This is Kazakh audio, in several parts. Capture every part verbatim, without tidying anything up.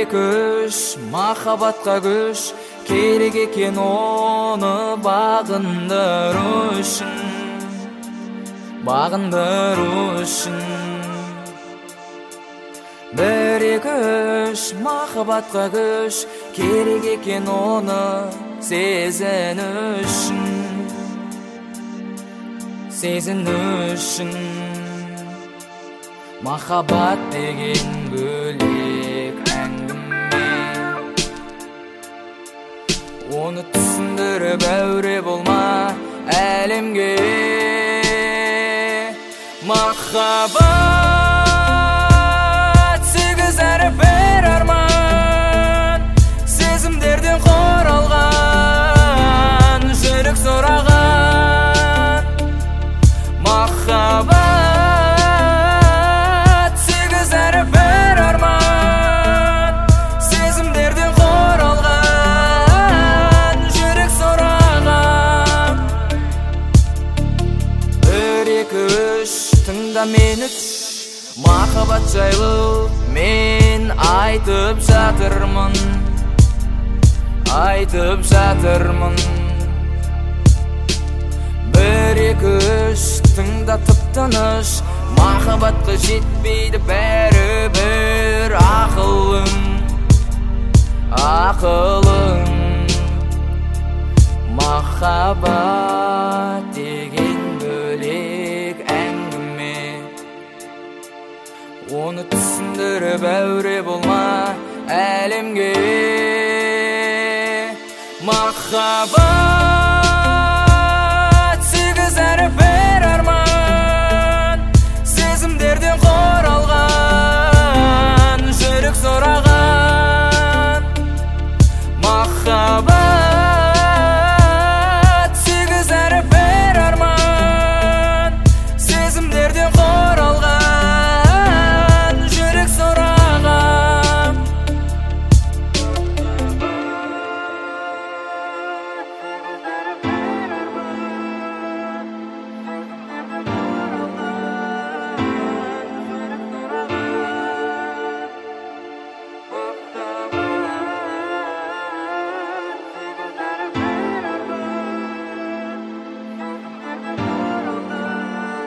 күш, махабатқа күш керек екен, оны бағындыру үшін, бағындыру үшін. Бір-екі үш, махабатқа күш керек екен, оны сезіну үшін, сезіну үшін. Махаббат деген бөлек әңгіме, оны түсіндіріп әуре болма әлемге. Махаббат сегіз әріп бір арман, сезімдерден құралған, жүрек сұраған. Махаббат сегіз әріп бір арман, сезімдерден құралған, жүрек сұраған. Бір-екі үш, тыңда мені, махаббат жайлы мен айтып жатырмын, айтып жатырмын. Бір-екі үш, тыңда тып-тыныш, махаббатқа жетпейді бәрібір ақылың, ақылың. Махаббат деген бөлек әңгіме, оны түсіндіріп әуре болма әлемге. Махаббат сегіз әріп бір арман, сезімдерден құралған, жүрек сұраған. Махаббат сегіз әріп бір арман, сезімдерден құралған, жүрек сұраған.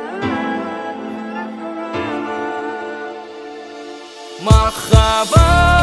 Махаббат